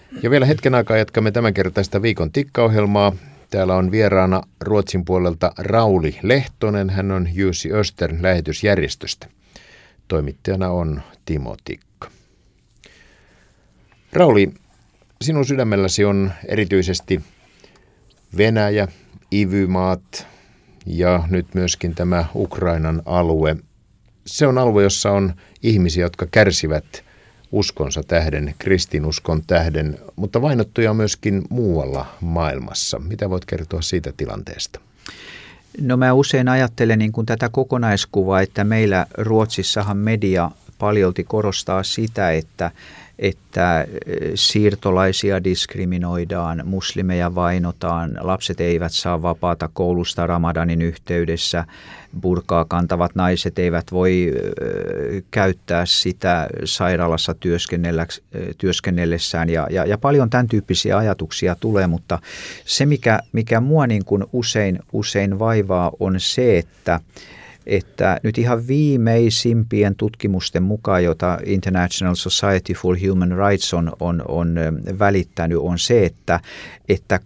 Ja vielä hetken aikaa jatkamme tämänkertaista viikon tikkaohjelmaa. Täällä on vieraana Ruotsin puolelta Rauli Lehtonen. Hän on Jussi Östern lähetysjärjestöstä. Toimittajana on Timo Tikka. Rauli, sinun sydämelläsi on erityisesti Venäjä, Ivymaat ja nyt myöskin tämä Ukrainan alue. Se on alue, jossa on ihmisiä, jotka kärsivät uskonsa tähden, kristinuskon tähden, mutta vainottuja on myöskin muualla maailmassa. Mitä voit kertoa siitä tilanteesta? No mä usein ajattelen niin kuin tätä kokonaiskuvaa, että meillä Ruotsissahan media paljolti korostaa sitä, että siirtolaisia diskriminoidaan, muslimeja vainotaan, lapset eivät saa vapaata koulusta Ramadanin yhteydessä, burkaa kantavat naiset eivät voi käyttää sitä sairaalassa työskennellessään ja paljon tämän tyyppisiä ajatuksia tulee, mutta se mikä mua niin kuin usein vaivaa on se, että nyt ihan viimeisimpien tutkimusten mukaan, jota International Society for Human Rights on välittänyt, on se, että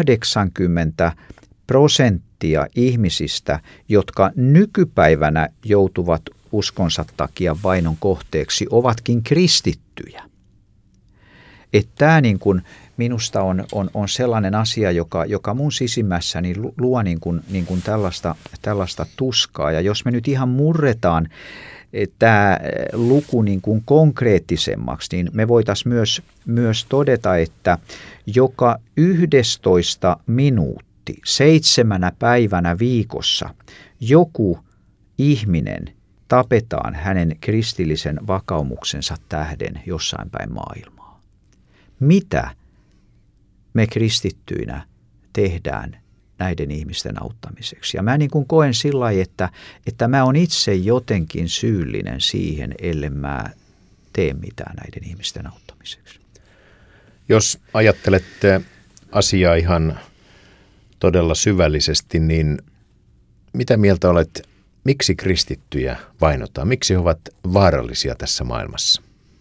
80% ihmisistä, jotka nykypäivänä joutuvat uskonsa takia vainon kohteeksi, ovatkin kristittyjä. Että tämä niin kuin minusta on sellainen asia, joka mun sisimmässäni luo niin kuin tällaista tuskaa. Ja jos me nyt ihan murretaan tämä luku niin kuin konkreettisemmaksi, niin me voitaisiin myös todeta, että joka 11 minuutti 7 päivänä viikossa joku ihminen tapetaan hänen kristillisen vakaumuksensa tähden jossain päin maailmaa. Mitä me kristittyinä tehdään näiden ihmisten auttamiseksi? Ja mä niin kuin koen sillä lailla, että mä oon itse jotenkin syyllinen siihen, ellen mä tee mitään näiden ihmisten auttamiseksi. Jos ajattelette asiaa ihan todella syvällisesti, niin mitä mieltä olet, miksi kristittyjä vainotaan? Miksi he ovat vaarallisia tässä maailmassa?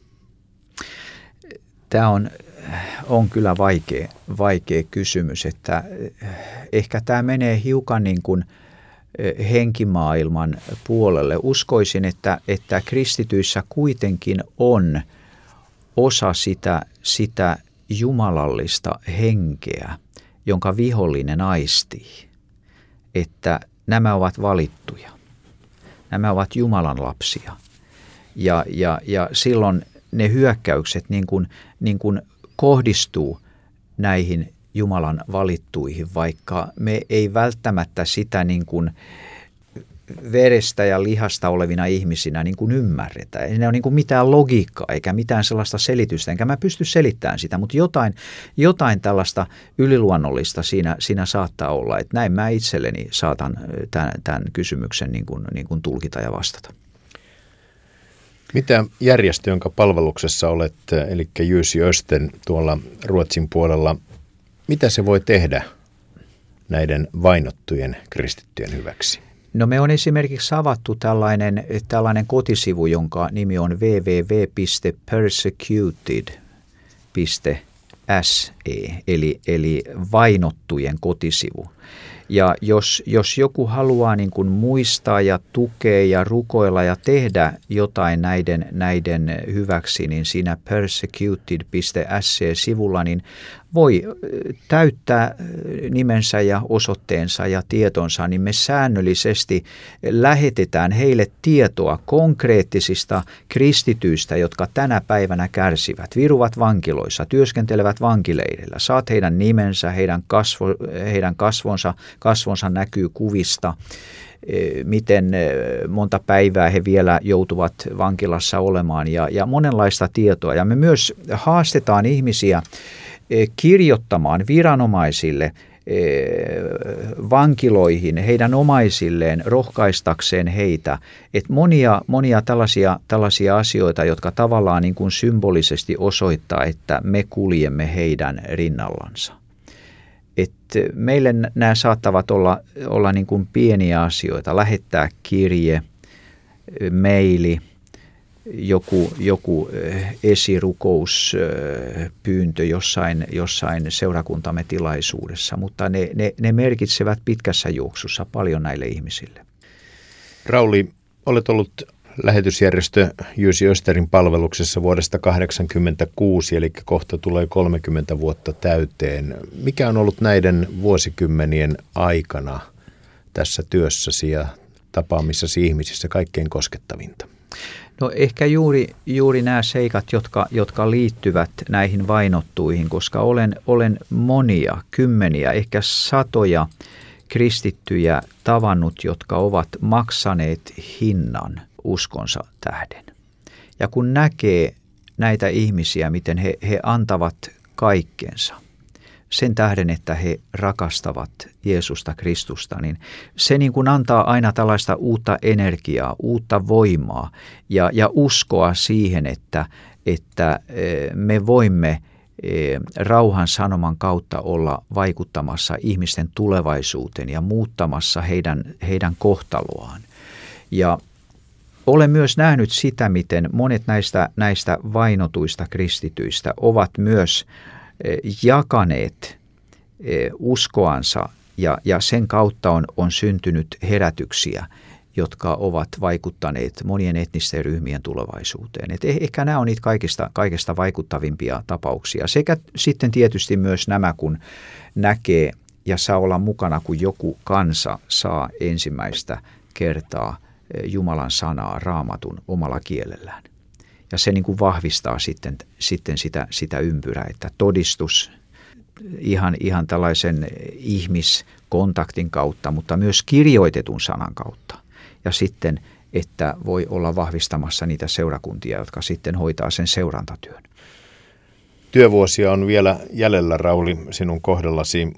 Tämä on kyllä vaikea kysymys, että ehkä tämä menee hiukan niin kuin henkimaailman puolelle. Uskoisin, että kristityissä kuitenkin on osa sitä jumalallista henkeä, jonka vihollinen aistii, että nämä ovat valittuja, nämä ovat Jumalan lapsia ja silloin ne hyökkäykset niin kuin kohdistuu näihin Jumalan valittuihin, vaikka me ei välttämättä sitä niin kuin verestä ja lihasta olevina ihmisinä niin kuin ymmärretä. Ei ne ole niin kuin mitään logiikkaa eikä mitään sellaista selitystä, enkä mä pysty selittämään sitä, mutta jotain tällaista yliluonnollista siinä saattaa olla. Että näin mä itselleni saatan tämän kysymyksen niin kuin tulkita ja vastata. Mitä järjestö, jonka palveluksessa olet, eli Jussi Östern tuolla Ruotsin puolella, mitä se voi tehdä näiden vainottujen kristittyjen hyväksi? No me on esimerkiksi avattu tällainen kotisivu, jonka nimi on www.persecuted.se, eli vainottujen kotisivu. Ja jos joku haluaa niin kuin muistaa ja tukea ja rukoilla ja tehdä jotain näiden hyväksi, niin siinä persecuted.se-sivulla niin voi täyttää nimensä ja osoitteensa ja tietonsa, niin me säännöllisesti lähetetään heille tietoa konkreettisista kristityistä, jotka tänä päivänä kärsivät, viruvat vankiloissa, työskentelevät vankileirillä. Saat heidän nimensä, heidän kasvonsa näkyy kuvista, miten monta päivää he vielä joutuvat vankilassa olemaan ja monenlaista tietoa. Ja me myös haastetaan ihmisiä kirjoittamaan viranomaisille, vankiloihin, heidän omaisilleen, rohkaistakseen heitä. Että monia tällaisia asioita, jotka tavallaan niin kuin symbolisesti osoittaa, että me kuljemme heidän rinnallansa. Että meille nämä saattavat olla niin kuin pieniä asioita, lähettää kirje, maili, joku esirukouspyyntö jossain seurakuntamme tilaisuudessa, mutta ne merkitsevät pitkässä juoksussa paljon näille ihmisille. Rauli, olet ollut lähetysjärjestö Jussi Österin palveluksessa vuodesta 1986, eli kohta tulee 30 vuotta täyteen. Mikä on ollut näiden vuosikymmenien aikana tässä työssäsi ja tapaamissasi ihmisissä kaikkein koskettavinta? No ehkä juuri nämä seikat, jotka liittyvät näihin vainottuihin, koska olen monia, kymmeniä, ehkä satoja kristittyjä tavannut, jotka ovat maksaneet hinnan uskonsa tähden. Ja kun näkee näitä ihmisiä, miten he antavat kaikkensa sen tähden, että he rakastavat Jeesusta Kristusta, niin se niin kuin antaa aina tällaista uutta energiaa, uutta voimaa ja uskoa siihen, että me voimme rauhan sanoman kautta olla vaikuttamassa ihmisten tulevaisuuteen ja muuttamassa heidän kohtaloaan. Ja olen myös nähnyt sitä, miten monet näistä vainotuista kristityistä ovat myös jakaneet uskoansa ja sen kautta on syntynyt herätyksiä, jotka ovat vaikuttaneet monien etnisten ryhmien tulevaisuuteen. Et ehkä nämä on niitä kaikista vaikuttavimpia tapauksia. Sekä sitten tietysti myös nämä, kun näkee ja saa olla mukana, kun joku kansa saa ensimmäistä kertaa Jumalan sanaa, Raamatun omalla kielellään. Ja se niin kuin vahvistaa sitten sitä ympyrää, että todistus ihan tällaisen ihmiskontaktin kautta, mutta myös kirjoitetun sanan kautta. Ja sitten, että voi olla vahvistamassa niitä seurakuntia, jotka sitten hoitaa sen seurantatyön. Työvuosia on vielä jäljellä, Rauli, sinun kohdallasi.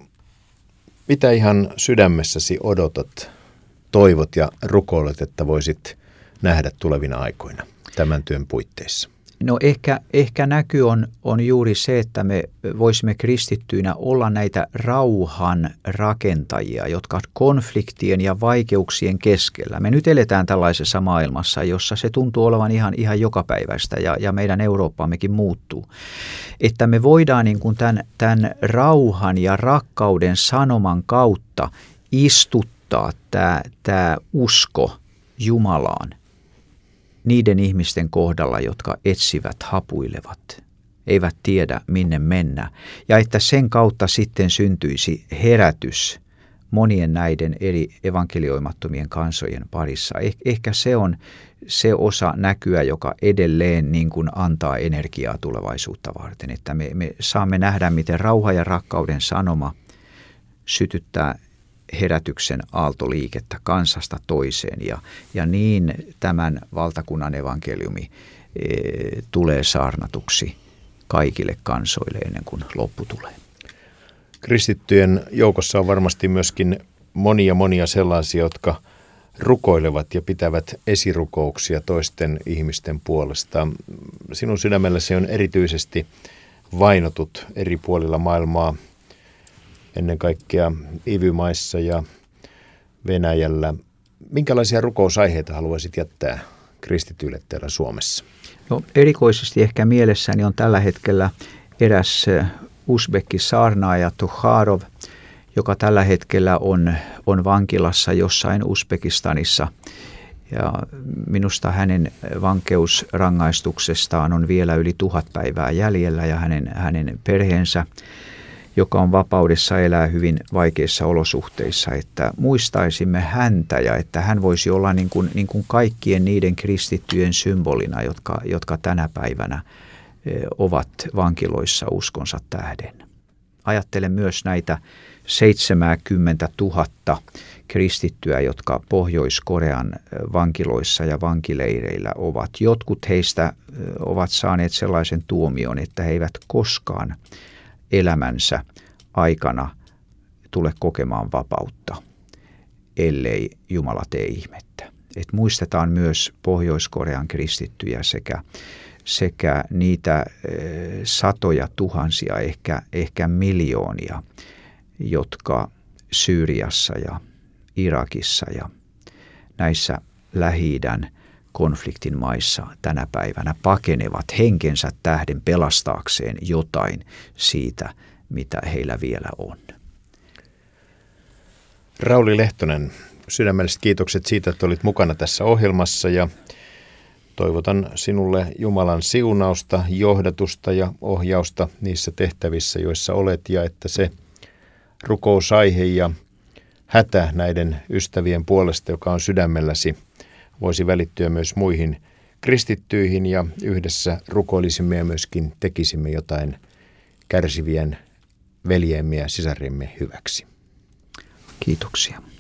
Mitä ihan sydämessäsi odotat, toivot ja rukoilet, että voisit nähdä tulevina aikoina tämän työn puitteissa? No ehkä näky on juuri se, että me voisimme kristittyinä olla näitä rauhan rakentajia, jotka konfliktien ja vaikeuksien keskellä. Me nyt eletään tällaisessa maailmassa, jossa se tuntuu olevan ihan jokapäiväistä ja meidän Eurooppaammekin muuttuu. Että me voidaan niin kuin tämän rauhan ja rakkauden sanoman kautta istuttaa tämä usko Jumalaan niiden ihmisten kohdalla, jotka etsivät, hapuilevat, eivät tiedä minne mennä. Ja että sen kautta sitten syntyisi herätys monien näiden eri evankelioimattomien kansojen parissa. Ehkä se on se osa näkyä, joka edelleen niin kuin antaa energiaa tulevaisuutta varten. Että me saamme nähdä, miten rauha ja rakkauden sanoma sytyttää herätyksen aaltoliikettä kansasta toiseen ja niin tämän valtakunnan evankeliumi tulee saarnatuksi kaikille kansoille ennen kuin loppu tulee. Kristittyjen joukossa on varmasti myöskin monia sellaisia, jotka rukoilevat ja pitävät esirukouksia toisten ihmisten puolesta. Sinun sydämelläsi on erityisesti vainotut eri puolilla maailmaa, ennen kaikkea IVY-maissa ja Venäjällä. Minkälaisia rukousaiheita haluaisit jättää kristityille täällä Suomessa? No, erikoisesti ehkä mielessäni on tällä hetkellä eräs usbekki saarnaaja Tukharov, joka tällä hetkellä on vankilassa jossain Uzbekistanissa. Ja minusta hänen vankeusrangaistuksestaan on vielä yli 1000 päivää jäljellä ja hänen perheensä, joka on vapaudessa, elää hyvin vaikeissa olosuhteissa, että muistaisimme häntä ja että hän voisi olla niin kuin kaikkien niiden kristittyjen symbolina, jotka tänä päivänä ovat vankiloissa uskonsa tähden. Ajattelen myös näitä 70 000 kristittyä, jotka Pohjois-Korean vankiloissa ja vankileireillä ovat. Jotkut heistä ovat saaneet sellaisen tuomion, että he eivät koskaan elämänsä aikana tule kokemaan vapautta, ellei Jumala tee ihmettä. Et muistetaan myös Pohjois-Korean kristittyjä sekä niitä satoja tuhansia, ehkä miljoonia, jotka Syyriassa ja Irakissa ja näissä Lähi-idän konfliktin maissa tänä päivänä pakenevat henkensä tähden pelastaakseen jotain siitä, mitä heillä vielä on. Rauli Lehtonen, sydämelliset kiitokset siitä, että olit mukana tässä ohjelmassa ja toivotan sinulle Jumalan siunausta, johdatusta ja ohjausta niissä tehtävissä, joissa olet, ja että se rukousaihe ja hätä näiden ystävien puolesta, joka on sydämelläsi, voisi välittyä myös muihin kristittyihin, ja yhdessä rukoilisimme ja myöskin tekisimme jotain kärsivien veljemme ja sisariemme hyväksi. Kiitoksia.